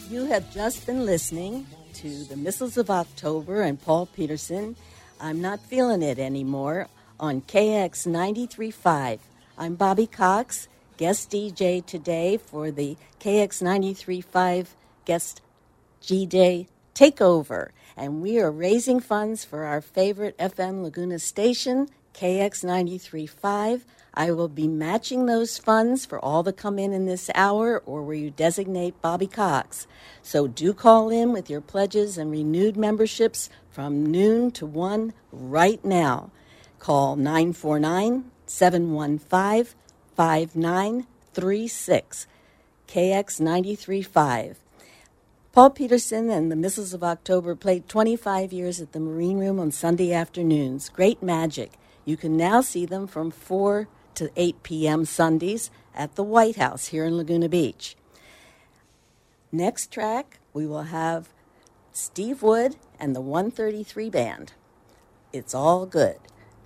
You have just been listening to the Missiles of October and Paul Peterson. I'm Not Feeling It Anymore on KX 93.5. I'm Bobby Cox, guest DJ today for the KX 93.5 guest DJ Takeover. And we are raising funds for our favorite FM Laguna station, KX 93.5. I will be matching those funds for all that come in this hour or where you designate Bobby Cox. So do call in with your pledges and renewed memberships from noon to 1 right now. Call 949-715-5936, KX 93.5. Paul Peterson and the Missiles of October played 25 years at the Marine Room on Sunday afternoons. Great magic. You can now see them from 4 to 8 p.m. Sundays at the White House here in Laguna Beach. Next track, we will have Steve Wood and the 133 Band. It's All Good.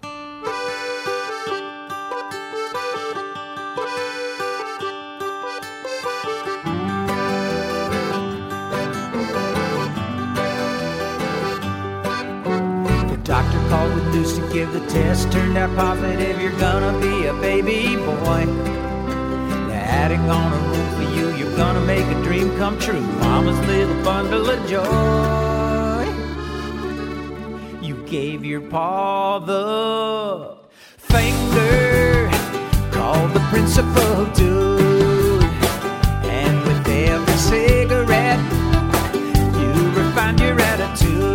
Doctor called with news to give the test. Turned out positive, you're gonna be a baby boy. They're adding on a room for you. You're gonna make a dream come true. Mama's little bundle of joy. You gave your paw the finger, called the principal dude. And with every cigarette, you refined your attitude.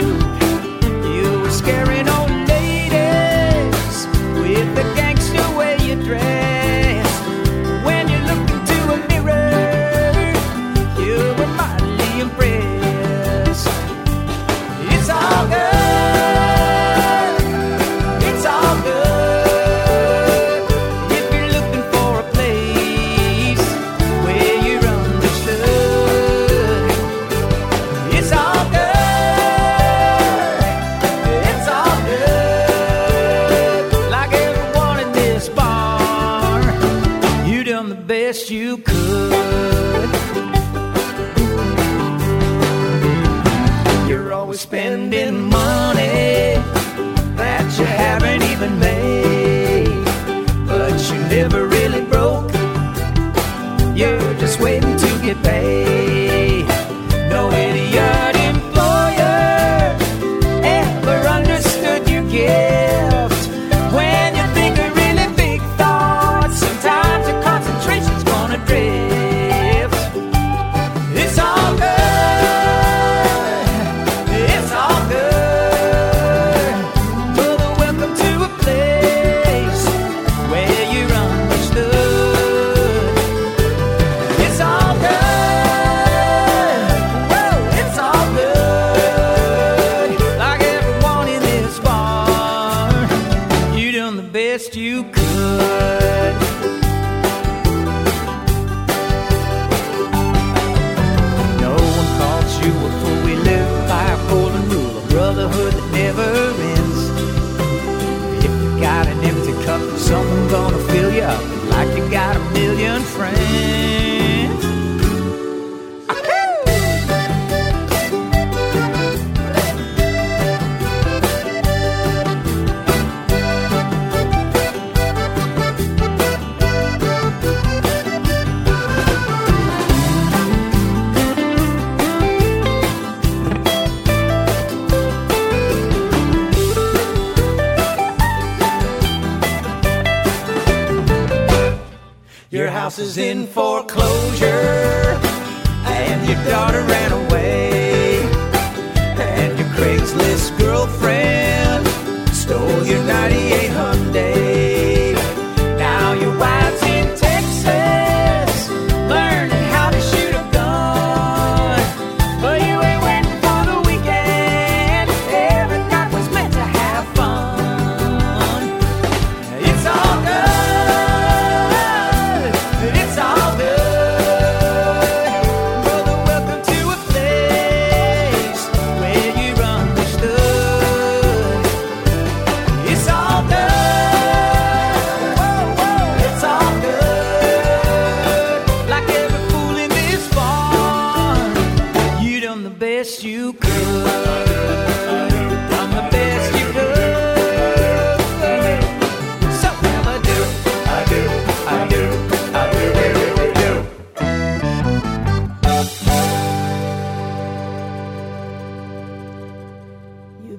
Scaring old ladies with the gangster way you dress. When you look into a mirror, you were mildly impressed. It's all good. It's all good. If you're looking for a place where you're understood, it's all good. Best you could. You're always spending money that you haven't even made, but you never really broke. You're just waiting to get paid. No idiot employer ever understood your gift. When you think of really big thoughts, sometimes your concentration's gonna drift. It's all good. It's all good. Brother, welcome to a place where you're understood. It's all good. Whoa, it's all good. Like everyone in this bar, you done the best you could. No one calls you a fool. We live by a golden rule, a brotherhood that never ends. If you got an empty cup, someone's gonna fill you up like you got a million friends. Your house is in foreclosure, and your daughter ran away, and your Craigslist girlfriend stole your 98 Hyundai. Now your wife's in Texas, learning how to shoot a gun, but you ain't waiting for the weekend. Every night was meant to have fun. It's all good. It's all good. Brother, welcome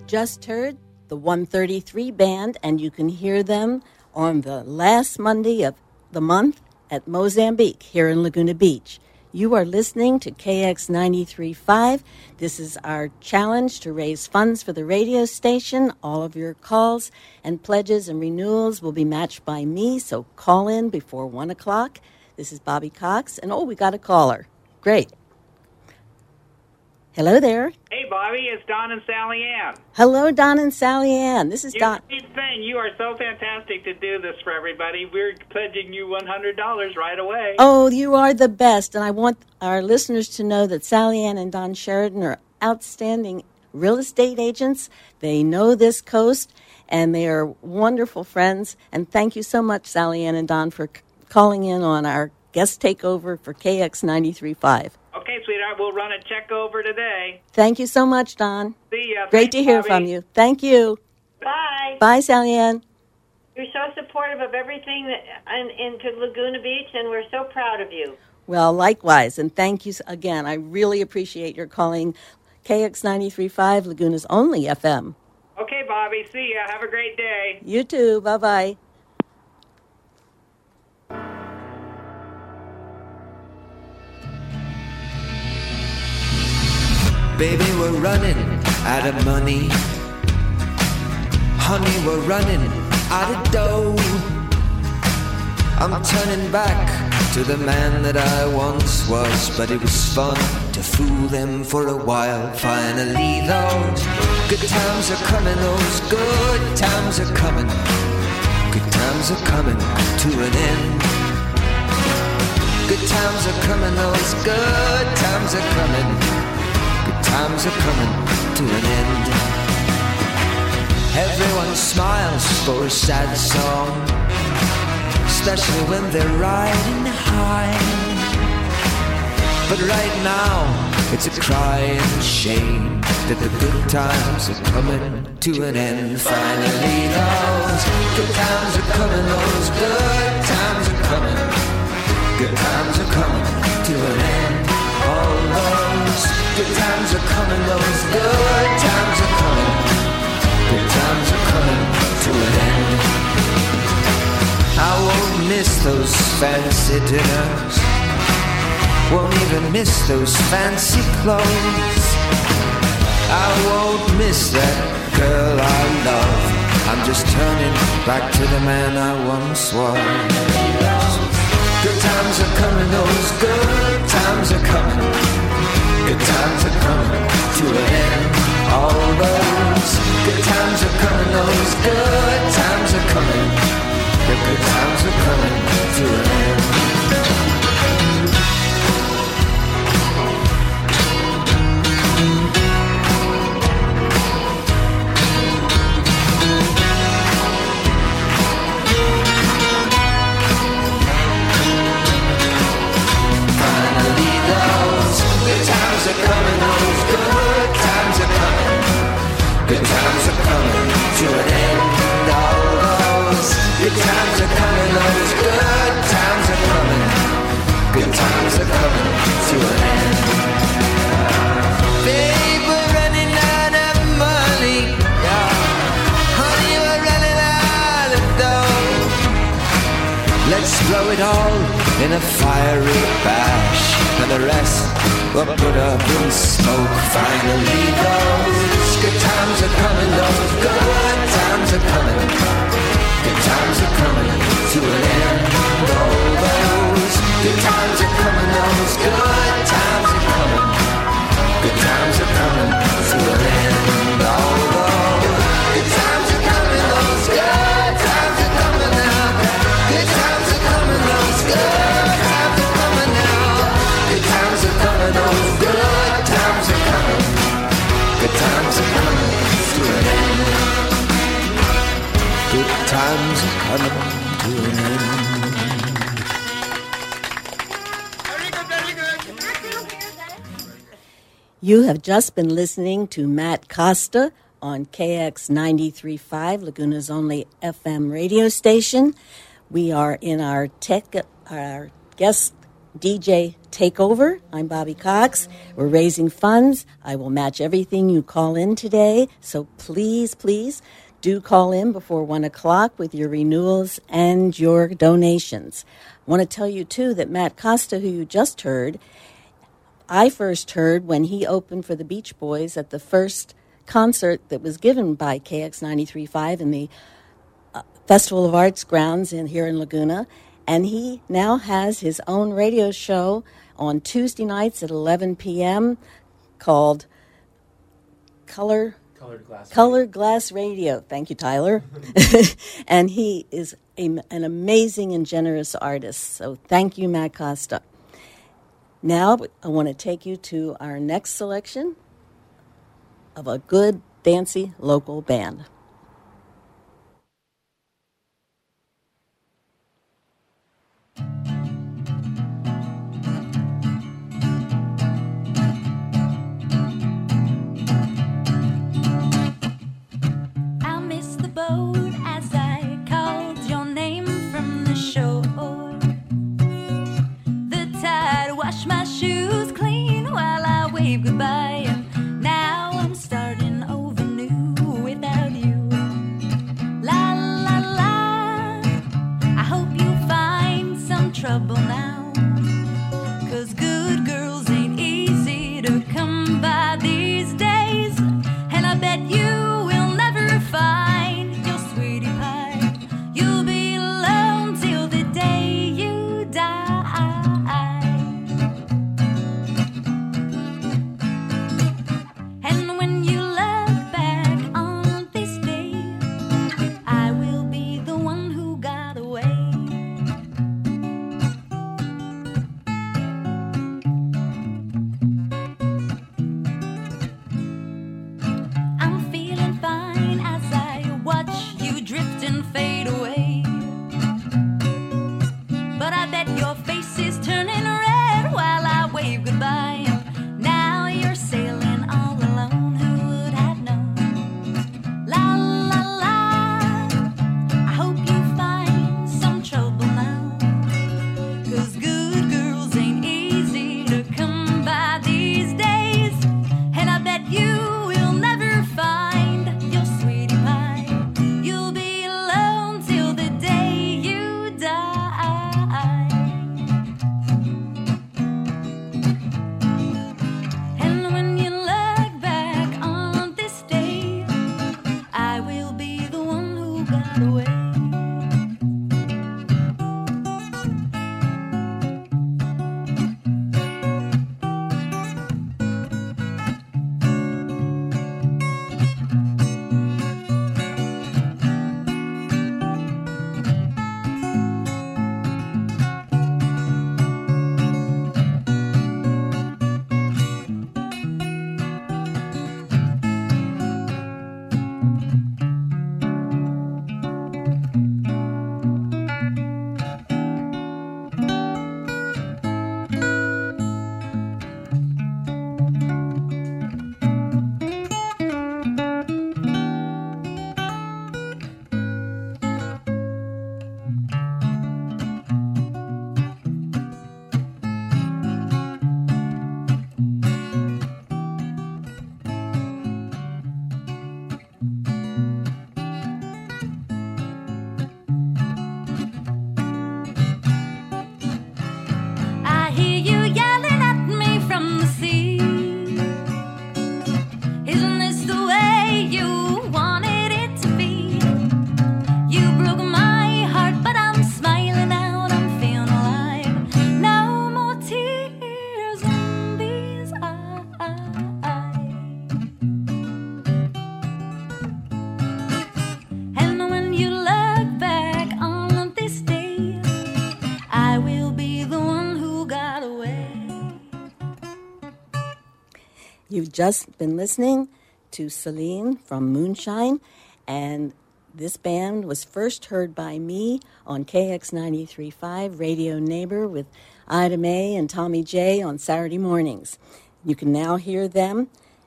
just heard the 133 Band, and you can hear them on the last Monday of the month at Mozambique here in Laguna Beach. You are listening to KX 93.5. This is our challenge to raise funds for the radio station. All of your calls and pledges and renewals will be matched by me, so call in before 1 o'clock. This is Bobby Cox, and we got a caller. Great. Hello there. Hey, Bobby, it's Don and Sally Ann. Hello, Don and Sally Ann. This is Don. You are so fantastic to do this for everybody. We're pledging you $100 right away. Oh, you are the best, and I want our listeners to know that Sally Ann and Don Sheridan are outstanding real estate agents. They know this coast, and they are wonderful friends. And thank you so much, Sally Ann and Don, for calling in on our guest takeover for KX 93.5. Okay, sweetheart, we'll run a check over today. Thank you so much, Don. See ya. Great to hear Bobby. from you. Thank you. Bye. Bye, Sally Ann. You're so supportive of everything into Laguna Beach, and we're so proud of you. Well, likewise, and thank you again. I really appreciate your calling KX 93.5, Laguna's only FM. Okay, Bobby, see ya. Have a great day. You too. Bye-bye. Baby, we're running out of money. Honey, we're running out of dough. I'm turning back to the man that I once was, but it was fun to fool them for a while. Finally, those good times are coming, those good times are coming. Good times are coming to an end. Good times are coming, those good times are coming. Good times are coming to an end. Everyone smiles for a sad song, especially when they're riding high. But right now, it's a crying shame that the good times are coming to an end. Finally, those good times are coming, those good times are coming. Good times are coming to an end. All those good times are coming, those good times are coming. Good times are coming to an end. I won't miss those fancy dinners, won't even miss those fancy clothes. I won't miss that girl I love. I'm just turning back to the man I once was. Good times are coming, those good times are coming. Good times are coming to an end. All those good times are coming, those good times are coming. The good times are coming to an end. Finally, those good times are coming, those good times are coming. Good times are coming to an end. All those good times are coming, those good times are coming. Good times are coming to an end. Babe, we're running out of money. Yeah. Honey, we're running out of dough. Let's blow it all in a fiery bash, and the rest we'll put up in smoke. Finally, those good times are coming, those good times are coming. Good times are coming to an end. All those good times are coming, those good times are coming. Good times are coming to an end. All those good times are coming, those good times are coming now. Good times are coming, those good times are coming now. Good times are coming, those good times are coming. Good times are coming to an end. Good times are coming to an end. You have just been listening to Matt Costa on KX 93.5, Laguna's only FM radio station. We are in our guest DJ Takeover. I'm Bobby Cox. We're raising funds. I will match everything you call in today. So please, please do call in before 1 o'clock with your renewals and your donations. I want to tell you, too, that Matt Costa, who you just heard, I first heard when he opened for the Beach Boys at the first concert that was given by KX 93.5 in the Festival of Arts grounds here in Laguna. And he now has his own radio show on Tuesday nights at 11 p.m. called Colored Glass Radio. Thank you, Tyler. And he is an amazing and generous artist. So thank you, Matt Costa. Now I want to take you to our next selection of a good, fancy local band. As I called your name from the shore, the tide washed my shoes clean while I waved goodbye, and now I'm starting over new without you. La la la, I hope you find some trouble now, 'cause good girls ain't easy to come by these days, and I bet you will never find You've just been listening to Celine from Moonshine, and this band was first heard by me on KX 93.5 Radio Neighbor with Ida Mae and Tommy J on Saturday mornings. You can now hear them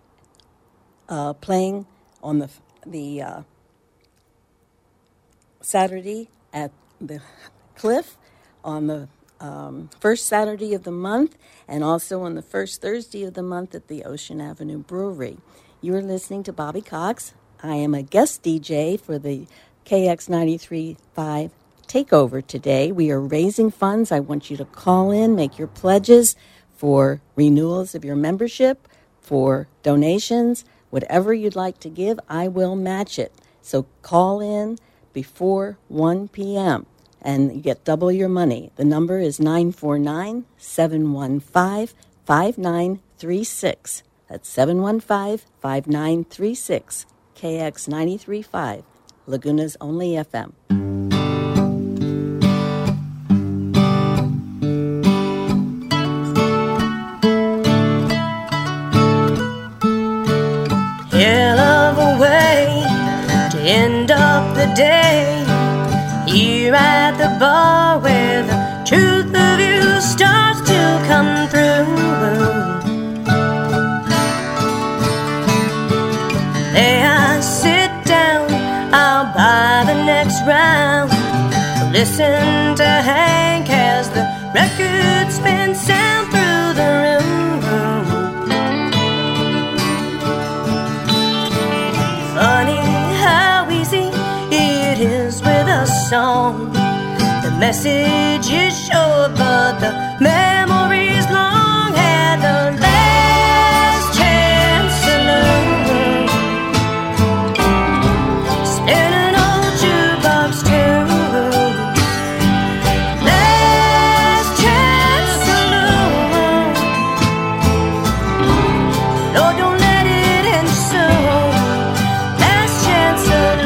playing on the Saturday at the Cliff on the first Saturday of the month and also on the first Thursday of the month at the Ocean Avenue Brewery. You are listening to Bobby Cox. I am a guest DJ for the KX 93.5 Takeover today. We are raising funds. I want you to call in, make your pledges for renewals of your membership, for donations, whatever you'd like to give, I will match it. So call in before 1 p.m. and you get double your money. The number is 949-715-5936. That's 715-5936. KX 93.5, Laguna's only FM. Hell of a way to end up the day, here at the bar where the truth of you starts to come through. There I sit down, I'll buy the next round, listen to Hank as the record spins sound through the room. Funny how easy it is with a song. The message is short, but the memory's long. Had the last chance saloon, spin an old jukebox tune. Last chance saloon, Lord, don't let it end soon. Last chance saloon.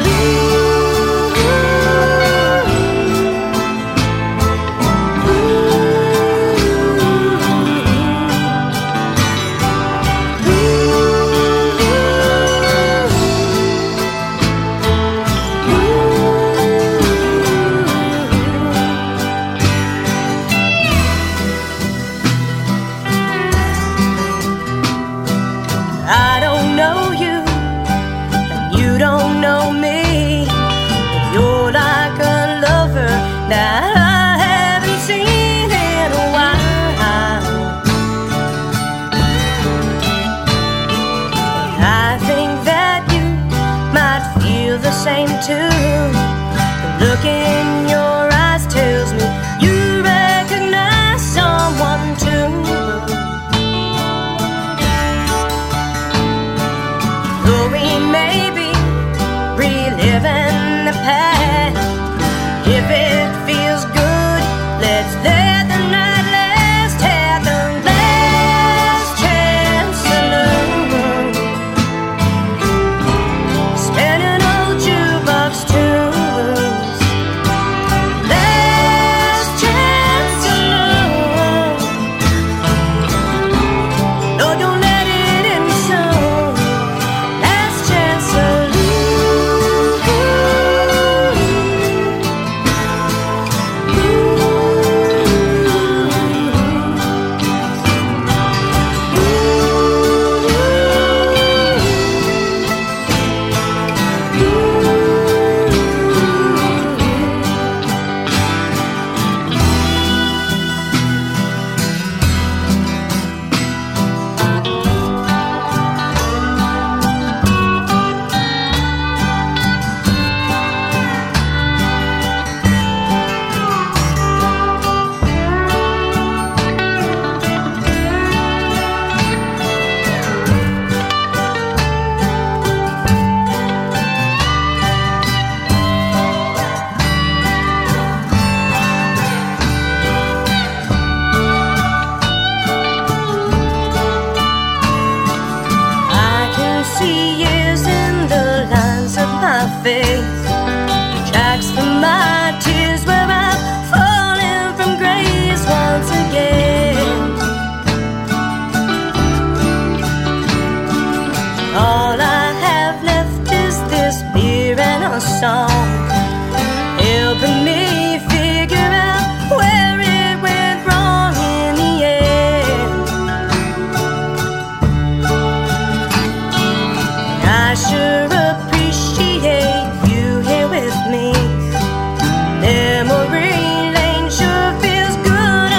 I don't know you, and you don't know me, but you're like a lover that I haven't seen in a while. I think that you might feel the same too. The look in your eyes tells me you recognize someone too. Though we may be reliving the past, if it feels good, let's let the night last. Had the last chance saloon, spinning old jukebox tunes. Last chance saloon, no, don't let it end soon. Last chance saloon. I can see years in the lines of my face, tracks from my tears where I'm falling from grace once again. All I have left is this beer and a song, helping me figure out where it went wrong in the end. I sure appreciate you here with me. Memory lane sure feels good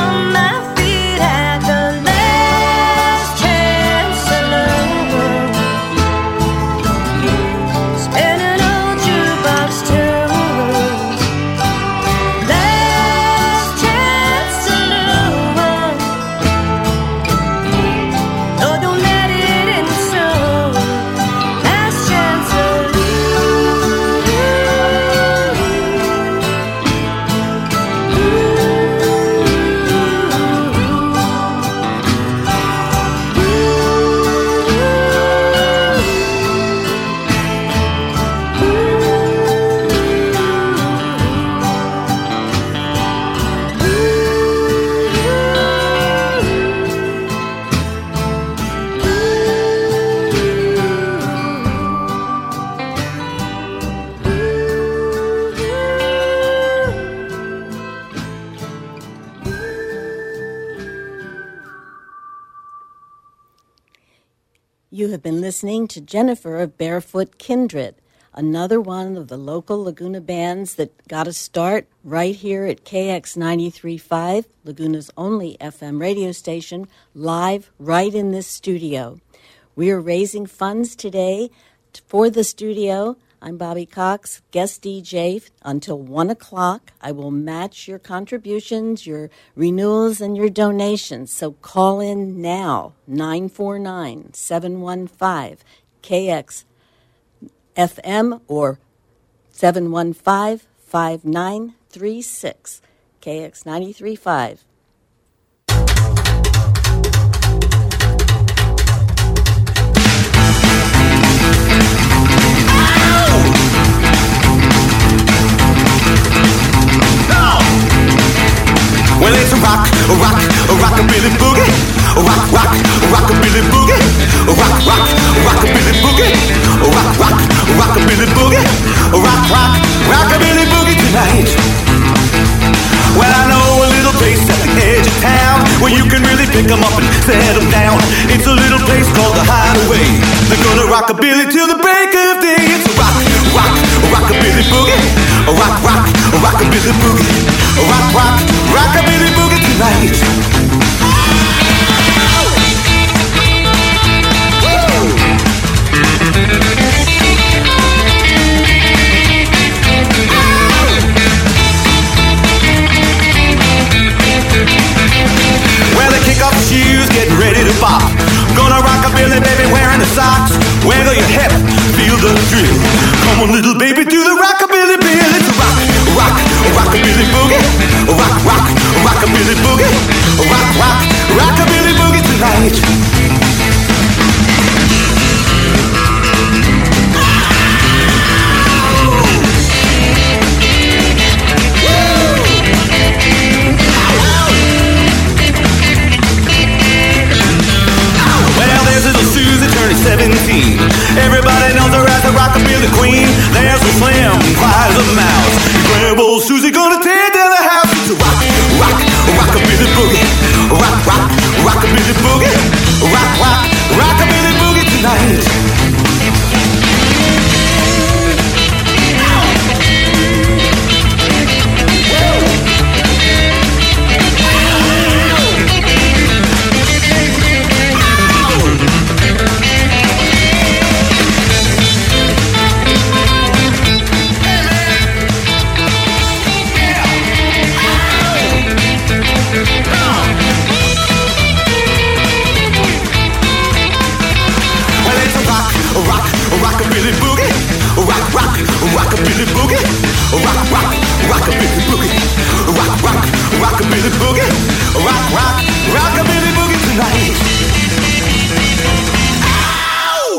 You have been listening to Jennifer of Barefoot Kindred, another one of the local Laguna bands that got a start right here at KX 93.5, Laguna's only FM radio station, live right in this studio. We are raising funds today for the studio. I'm Bobby Cox, guest DJ until 1 o'clock. I will match your contributions, your renewals, and your donations. So call in now, 949-715-KX FM or 715-5936, KX 93.5. Well, it's a rockabilly boogie, rockabilly boogie, rockabilly boogie, rockabilly boogie, rockabilly boogie tonight. Well, I know a little place at the edge of town where you can really pick 'em up and set 'em down. It's a little place called the Hideaway. They're gonna rockabilly till the break of day. It's a rockabilly boogie, rockabilly boogie, rockabilly boogie tonight. Well, they kick off the shoes, getting ready to pop. Gonna rockabilly, baby, wearing the socks. Wiggle your hip, feel the thrill. Come on, little baby, do the rockabilly bill. It's a rockabilly boogie, rockabilly boogie, rockabilly boogie tonight. Well, there's little Susie turning 17. Everybody knows her as the rockabilly queen. There's a Slim, quiet as a mouse. Grab old Susie, gonna tear down the house. It's a rockabilly boogie, rockabilly boogie, rockabilly boogie tonight. Rockabilly boogie, rockabilly boogie, rockabilly boogie, rockabilly boogie, rockabilly boogie tonight. Ow!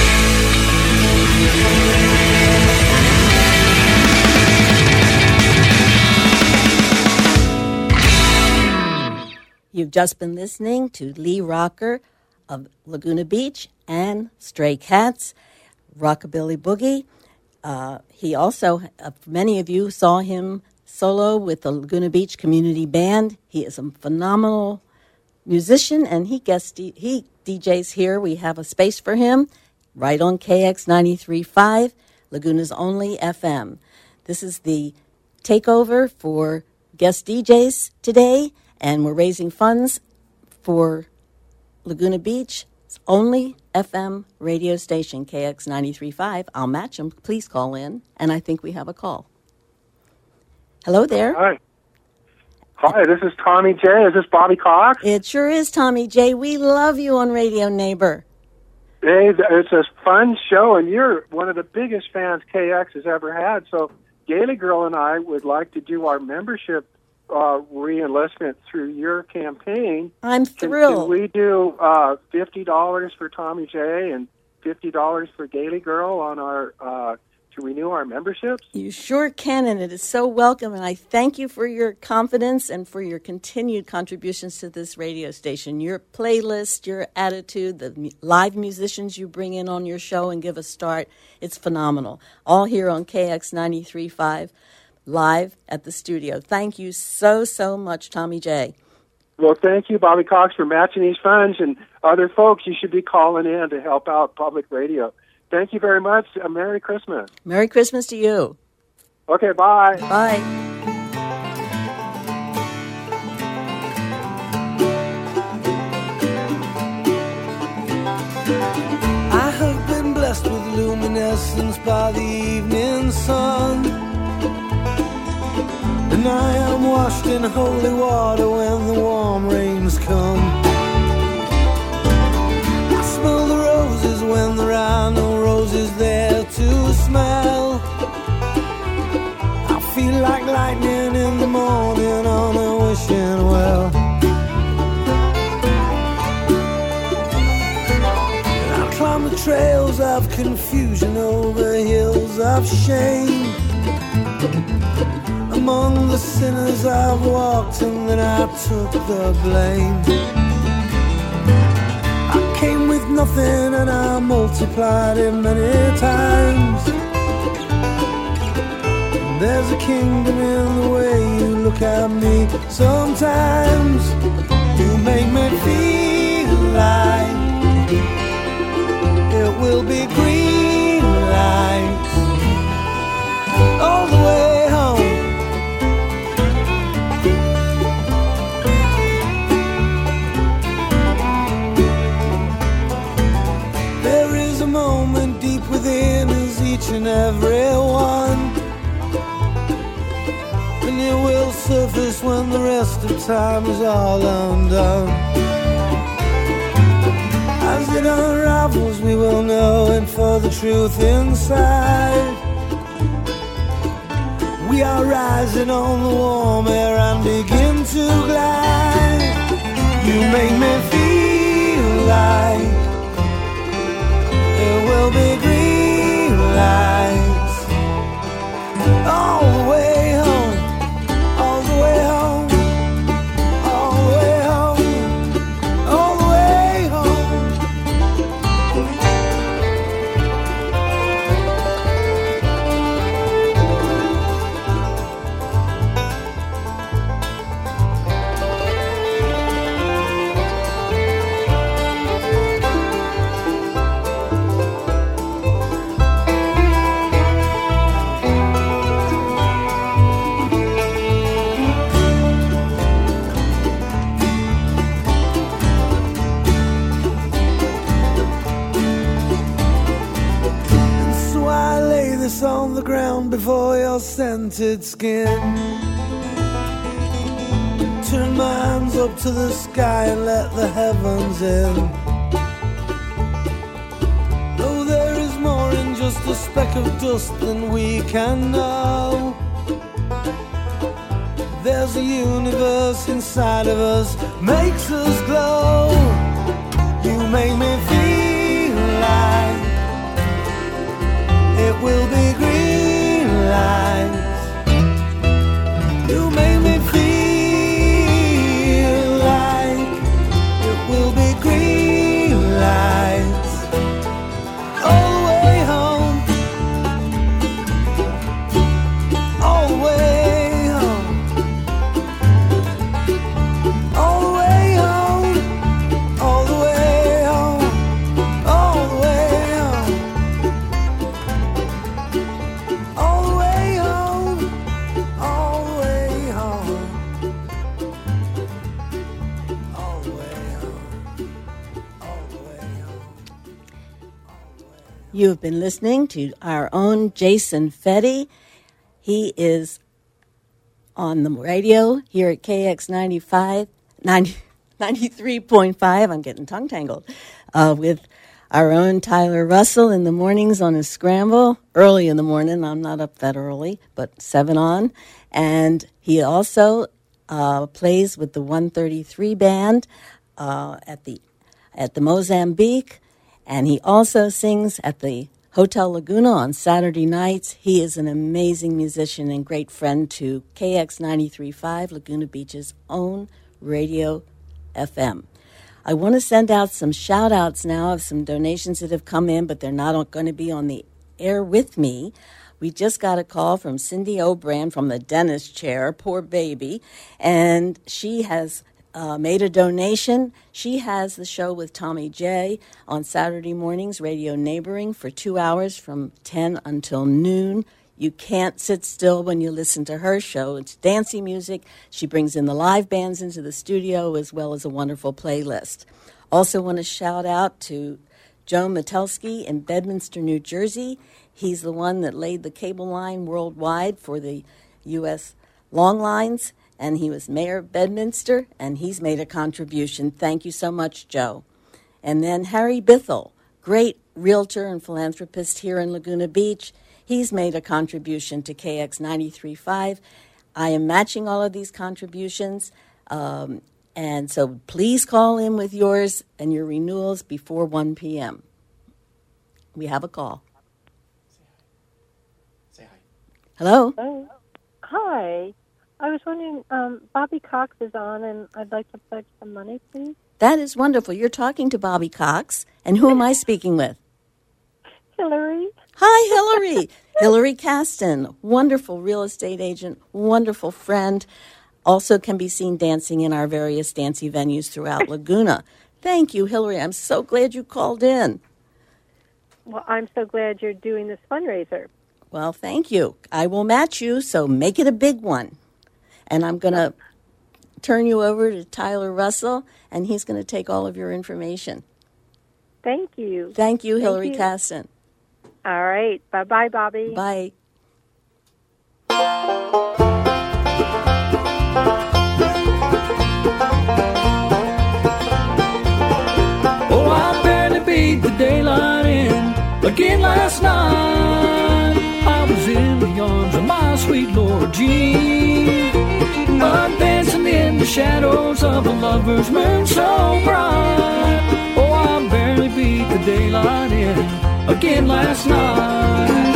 You've just been listening to Lee Rocker of Laguna Beach and Stray Cats, Rockabilly Boogie. He also, many of you saw him solo with the Laguna Beach Community Band. He is a phenomenal musician, and he DJs here. We have a space for him right on KX 93.5, Laguna's only FM. This is the takeover for guest DJs today, and we're raising funds for Laguna Beach only FM radio station, KX 93.5. I'll match them. Please call in. And I think we have a call. Hello there. Hi. Hi, this is Tommy J. Is this Bobby Cox? It sure is, Tommy J. We love you on Radio Neighbor. Hey, it's a fun show, and you're one of the biggest fans KX has ever had. So Gaily Girl and I would like to do our membership re-enlistment through your campaign. I'm thrilled. Can we do $50 for Tommy J and $50 for Gaily Girl on our to renew our memberships? You sure can, and it is so welcome. And I thank you for your confidence and for your continued contributions to this radio station. Your playlist, your attitude, the live musicians you bring in on your show and give a start, it's phenomenal. All here on KX 93.5. Live at the studio. Thank you so much, Tommy J. Well, thank you, Bobby Cox, for matching these funds, and other folks, you should be calling in to help out public radio. Thank you very much. Merry Christmas. Merry Christmas to you. Okay, bye. Bye. I have been blessed with luminescence by the evening sun, and I am washed in holy water when the warm rains come. I smell the roses when there are no roses there to smell. I feel like lightning in the morning on a wishing well. And I climb the trails of confusion over hills of shame. Among the sinners I've walked, and then I took the blame. I came with nothing and I multiplied it many times. And there's a kingdom in the way you look at me. Sometimes you make me feel like it will be green lights all the way home. Moment deep within is each and every one, and it will surface when the rest of time is all undone. As it unravels we will know, and for the truth inside, we are rising on the warm air and begin to glide. You make me feel like it will be green lights all the way home, all the way home, all the way home, all the way home. On the ground before your scented skin, turn my hands up to the sky and let the heavens in. Though there is more in just a speck of dust than we can know, there's a universe inside of us, makes us glow. You make me feel like it will be green lights. You make me feel like it will be green lights all the way home, all the way home, all the way home, all the way home, all the way home. All the way home, all the way home, all the way home, all the way home. You have been listening to our own Jason Fetty. He is on the radio here at KX 93.5. I'm getting tongue tangled with our own Tyler Russell in the mornings on his scramble, early in the morning. I'm not up that early, but 7 on. And he also plays with the 133 band at the Mozambique, and he also sings at the Hotel Laguna on Saturday nights. He is an amazing musician and great friend to KX 93.5, Laguna Beach's own radio FM. I want to send out some shout-outs now of some donations that have come in, but they're not going to be on the air with me. We just got a call from Cindy O'Brien from the dentist chair, poor baby, and she has made a donation. She has the show with Tommy J on Saturday mornings, Radio Neighboring, for 2 hours from 10 until noon. You can't sit still when you listen to her show. It's dancey music. She brings in the live bands into the studio as well as a wonderful playlist. Also want to shout out to Joe Metelsky in Bedminster, New Jersey. He's the one that laid the cable line worldwide for the U.S. long lines, and he was mayor of Bedminster, and he's made a contribution. Thank you so much, Joe. And then Harry Bithell, great realtor and philanthropist here in Laguna Beach. He's made a contribution to KX 93.5. I am matching all of these contributions, and so please call in with yours and your renewals before 1 p.m. We have a call. Say hi. Hello? Hello. Hi. I was wondering, Bobby Cox is on, and I'd like to pledge some money, please. That is wonderful. You're talking to Bobby Cox. And who am I speaking with? Hillary. Hi, Hillary. Hillary Caston, wonderful real estate agent, wonderful friend. Also can be seen dancing in our various dancey venues throughout Laguna. Thank you, Hillary. I'm so glad you called in. Well, I'm so glad you're doing this fundraiser. Well, thank you. I will match you, so make it a big one. And I'm going to turn you over to Tyler Russell, and he's going to take all of your information. Thank you. Thank you, Hillary Caston. All right. Bye-bye, Bobby. Bye. Oh, I barely beat the daylight in again last night. I was in the arms of my sweet Lord Jean, dancing in the shadows of a lover's moon so bright. Oh, I barely beat the daylight in again last night.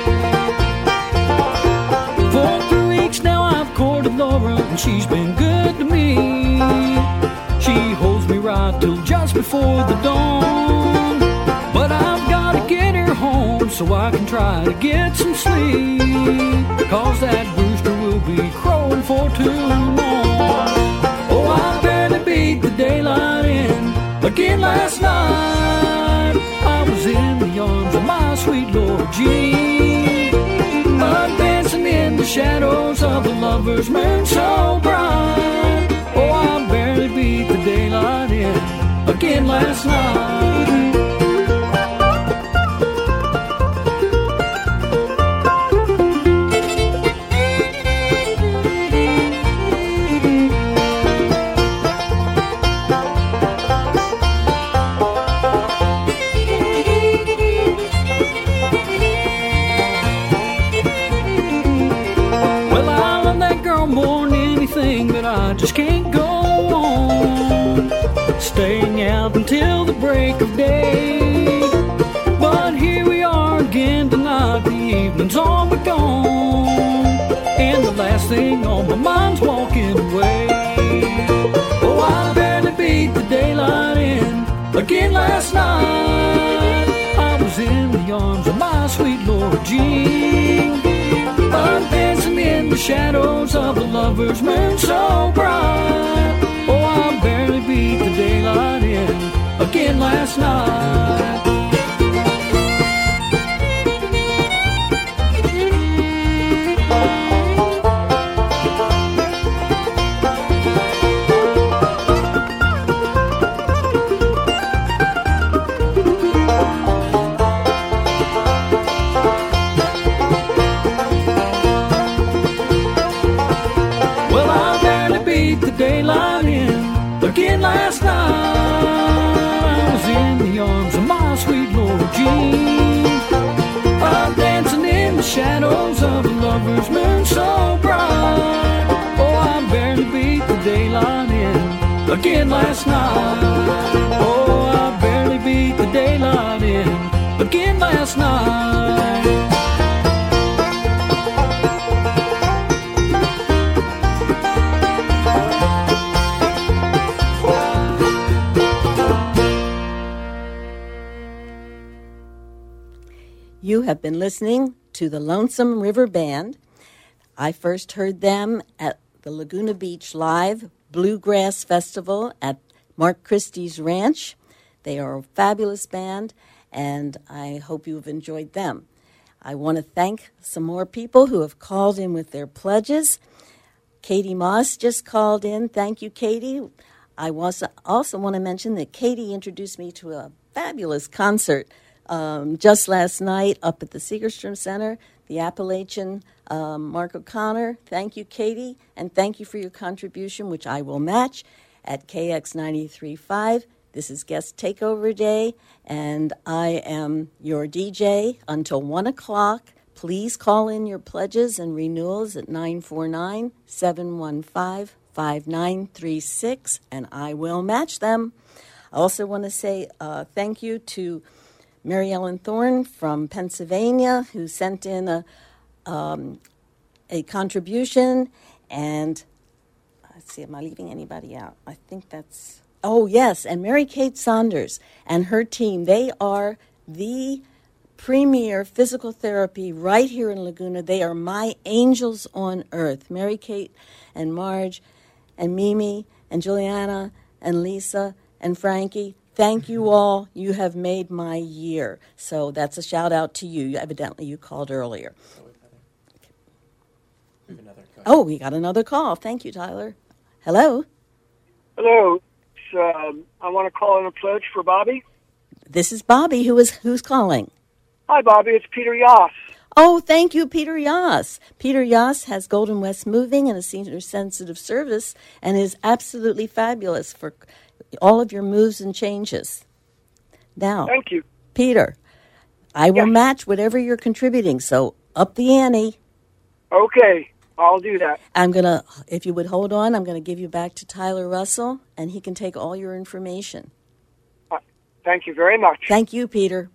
For 3 weeks now I've courted Laura, and she's been good to me. She holds me right till just before the dawn, but I've got to get her home so I can try to get some sleep, 'cause that rooster will be crowing for too long. Oh, I barely beat the daylight in again last night. I was in the arms of my sweet Lord Jean, dancing in the shadows of a lover's moon so bright. Oh, I barely beat the daylight in again last night. I just can't go on staying out until the break of day. But here we are again tonight, the evening's all but gone, and the last thing on my mind's walking away. Oh, I barely beat the daylight in again last night. I was in the arms of my sweet Lord Jean, dancing in the shadows of a lover's moon so bright. Oh, I barely beat the daylight in again last night. Daylight in again last night. I was in the arms of my sweet Lord Jean, dancing in the shadows of a lover's moon so bright. Oh, I barely beat the daylight in again last night. Oh, I barely beat the daylight in again last night. You have been listening to the Lonesome River Band. I first heard them at the Laguna Beach Live Bluegrass Festival at Mark Christie's Ranch. They are a fabulous band, and I hope you've enjoyed them. I want to thank some more people who have called in with their pledges. Katie Moss just called in. Thank you, Katie. I also want to mention that Katie introduced me to a fabulous concert just last night up at the Segerstrom Center, the Appalachian Mark O'Connor. Thank you, Katie, and thank you for your contribution, which I will match at KX 93.5. This is Guest Takeover Day, and I am your DJ until 1 o'clock. Please call in your pledges and renewals at 949-715-5936, and I will match them. I also want to say thank you to Mary Ellen Thorne from Pennsylvania, who sent in a contribution. And let's see, am I leaving anybody out? I think that's... Oh, yes, and Mary Kate Saunders and her team. They are the premier physical therapy right here in Laguna. They are my angels on earth. Mary Kate and Marge and Mimi and Juliana and Lisa and Frankie. Thank you all. You have made my year. So that's a shout out to you. Evidently you called earlier. Oh, we got another call. Thank you, Tyler. Hello. Hello. I want to call in a pledge for Bobby. This is Bobby. Who's calling? Hi, Bobby. It's Peter Yoss. Oh, thank you, Peter Yoss. Peter Yoss has Golden West Moving and a senior sensitive service and is absolutely fabulous for all of your moves and changes. Now, thank you, Peter. I will match whatever you're contributing, so up the ante. Okay. I'll do that. If you would hold on, I'm going to give you back to Tyler Russell, and he can take all your information. Thank you very much. Thank you, Peter.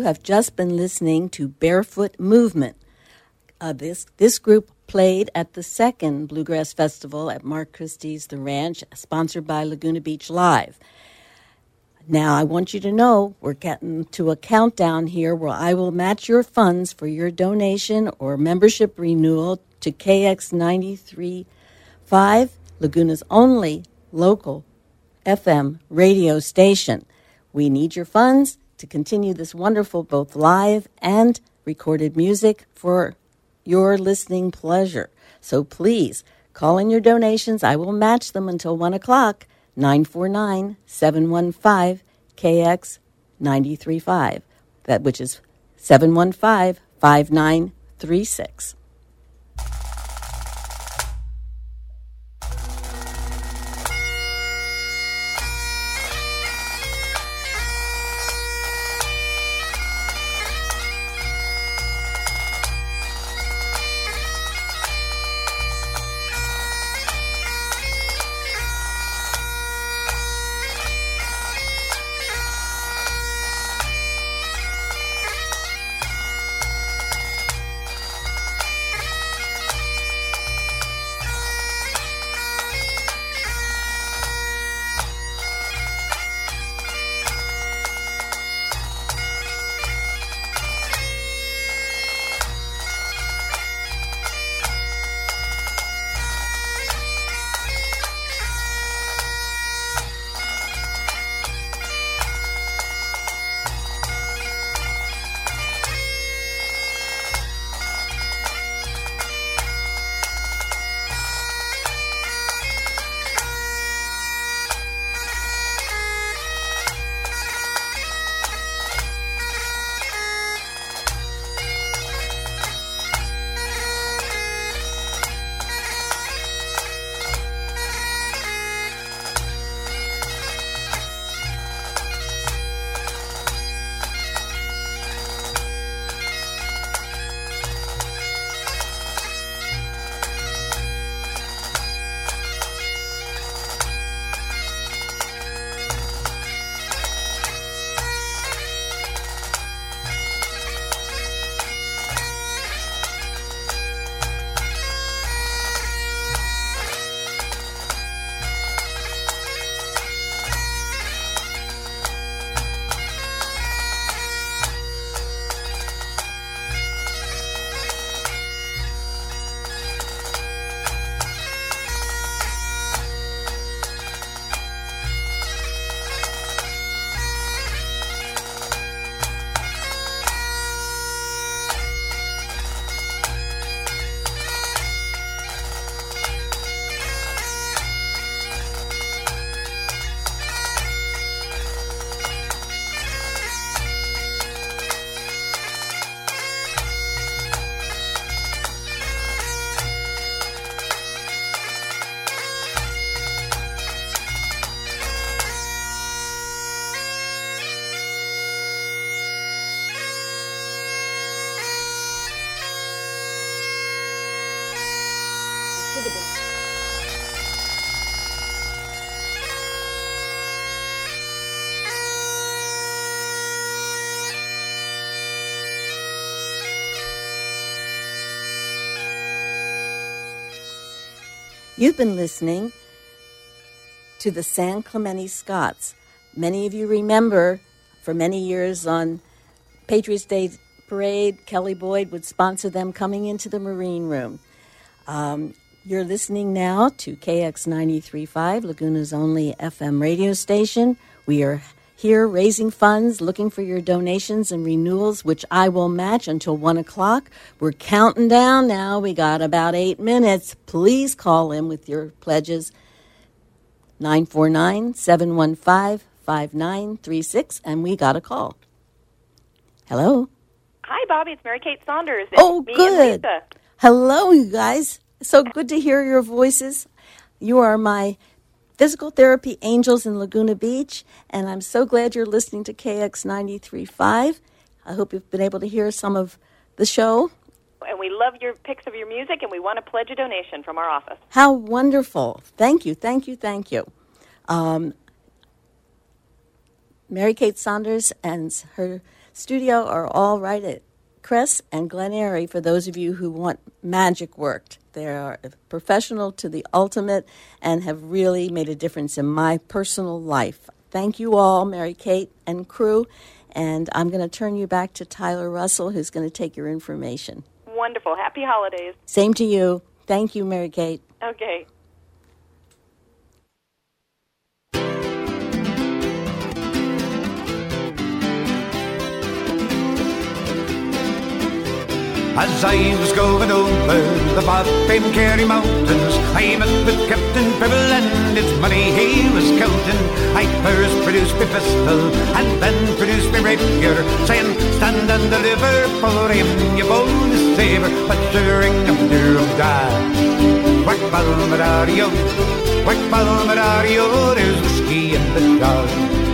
have just been listening to Barefoot Movement. This group played at the second Bluegrass Festival at Mark Christie's The Ranch, sponsored by Laguna Beach Live. Now, I want you to know we're getting to a countdown here where I will match your funds for your donation or membership renewal to KX 93.5, Laguna's only local FM radio station. We need your funds to continue this wonderful both live and recorded music for your listening pleasure. So please, call in your donations. I will match them until 1 o'clock. 949-715-KX 93.5, which is 715-5936. You've been listening to the San Clemente Scots. Many of you remember for many years on Patriots Day Parade, Kelly Boyd would sponsor them coming into the Marine Room. You're listening now to KX 93.5, Laguna's only FM radio station. We are here raising funds, looking for your donations and renewals, which I will match until 1 o'clock. We're counting down now. We got about 8 minutes. Please call in with your pledges. 949-715-5936, and we got a call. Hello? Hi, Bobby. It's Mary Kate Saunders. Oh, me good. And Lisa. Hello, you guys. So good to hear your voices. You are my physical therapy angels in Laguna Beach, and I'm so glad you're listening to KX 93.5. I hope you've been able to hear some of the show. And we love your pics of your music, and we want to pledge a donation from our office. How wonderful. Thank you, thank you, thank you. Mary Kate Saunders and her studio are all right at Cress and Glen Eyrie for those of you who want magic worked. They are professional to the ultimate and have really made a difference in my personal life. Thank you all, Mary Kate and crew, and I'm going to turn you back to Tyler Russell, who's going to take your information. Wonderful. Happy holidays. Same to you. Thank you, Mary Kate. Okay. As I was going over the Bob-Fame Kerry Mountains, I met with Captain Pebble and it's money he was counting. I first produced my pistol and then produced my rapier, saying, stand and deliver for him, you bonus saber, but during him die. Whack Balmadario, whack Balmadario, there's whiskey in the jar.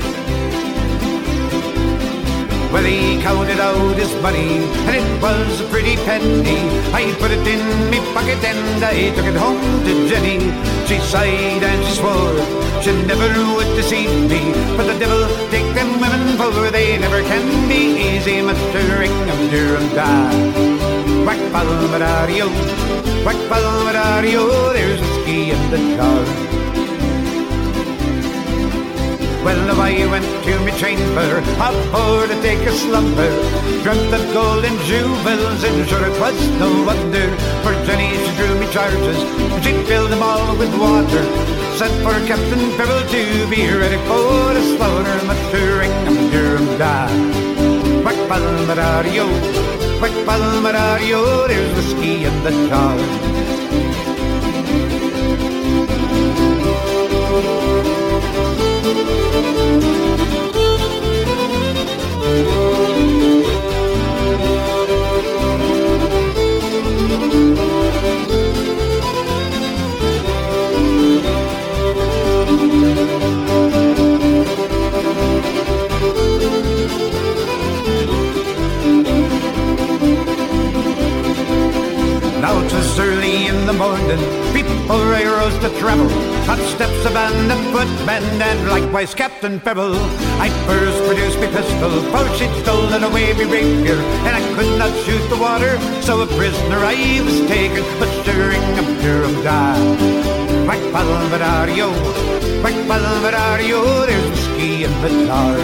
Well, he counted out his money, and it was a pretty penny. I put it in me pocket and I took it home to Jenny. She sighed and she swore she never would deceive me, but the devil take them women, for they never can be easy. Mr. Ingham Durham die. Whack Balmadario, whack Balmadario, there's whiskey in the jar. Well, I went to me chamber, aboard to take a slumber, dreamt of gold and jewels, and sure it was no wonder, for Jenny she drew me charges, and she filled them all with water, sent for Captain Pebble to be ready for the slaughter. Mr. Ingham Durham die. Whack Balmadario, whack Balmadario, there's whiskey in the jar. Now 'twas early in the morning, before I rose to travel, hot steps of an the footman and likewise Captain Pebble. I first produced my pistol, for she'd stolen away me rapier, and I could not shoot the water, so a prisoner I was taken, but stirring up Durham die. Whack Balmadario, whack Balmadario, there's whiskey in the jar.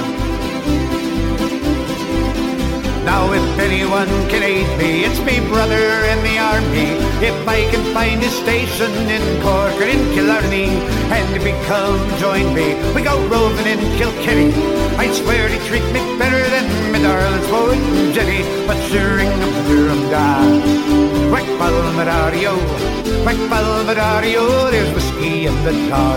Now if anyone can aid me, it's me brother in the army. If I can find a station in Cork or in Killarney, and if he come join me, we go roving in Kilkenny. I swear he treat me better than me darling's boy and Jenny, but sure Ingham Durham die. Whack Balmadario, whack Balmadario, there's whiskey in the jar.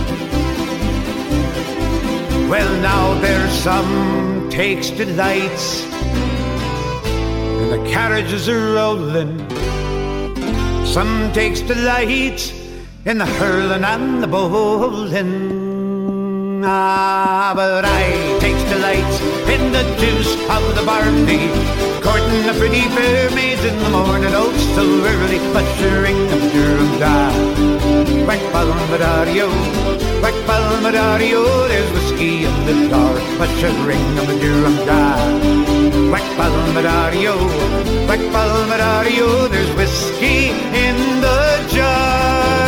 Well, now there's some takes delights, and the carriages are rolling. Some takes delight in the hurling and the bowling. Ah, but I takes delight in the juice of the barley, courting a pretty fair maid in the morning, oh so early, but sure Ingham Durham die. Whack Balmadario, whack Balmadario, there's whiskey in the jar, but sure Ingham Durham die. Whack Balmadario, whack Balmadario, there's whiskey in the jar.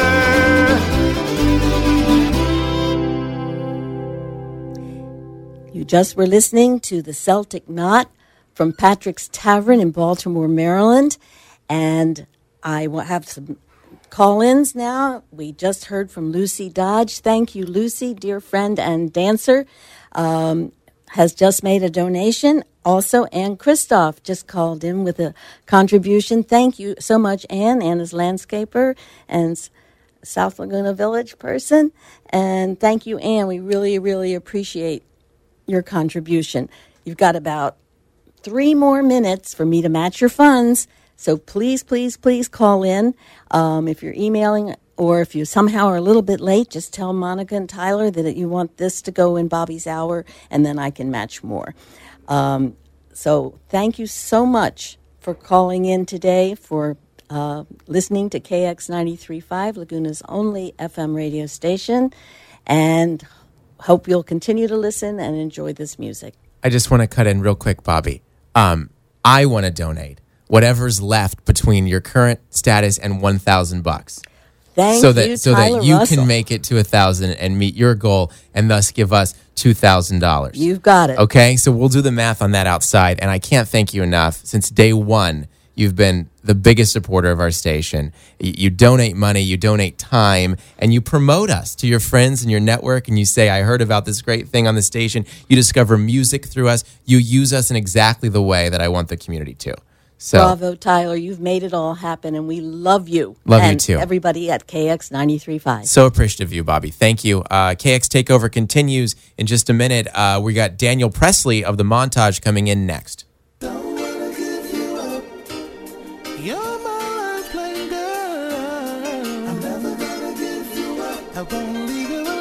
You just were listening to the Celtic Knot from Patrick's Tavern in Baltimore, Maryland. And I will have some call-ins now. We just heard from Lucy Dodge. Thank you, Lucy, dear friend and dancer. Has just made a donation. Also, Ann Christoph just called in with a contribution. Thank you so much, Ann. Ann is landscaper and South Laguna Village person. And thank you, Ann. We really, really appreciate your contribution. You've got about 3 more minutes for me to match your funds. So please, please, please call in. If you're emailing or if you somehow are a little bit late, just tell Monica and Tyler that you want this to go in Bobby's hour, and then I can match more. So thank you so much for calling in today, for listening to KX 93.5, Laguna's only FM radio station, and hope you'll continue to listen and enjoy this music. I just want to cut in real quick, Bobby. I want to donate whatever's left between your current status and $1,000. Thank you, so Tyler that you Russell. can make it to 1,000 and meet your goal, and thus give us $2,000. You've got it. Okay, so we'll do the math on that outside, and I can't thank you enough. Since day one, you've been the biggest supporter of our station. You donate money, you donate time, and you promote us to your friends and your network, and you say, I heard about this great thing on the station. You discover music through us. You use us in exactly the way that I want the community to. So, Bravo, Tyler. You've made it all happen, and we love you. Love you and too. Everybody at KX 93.5. So appreciative of you, Bobby. Thank you. KX Takeover continues in just a minute. We got Daniel Presley of The Montage coming in next. You're my lifeline, girl. I'm never gonna give you up. I won't leave you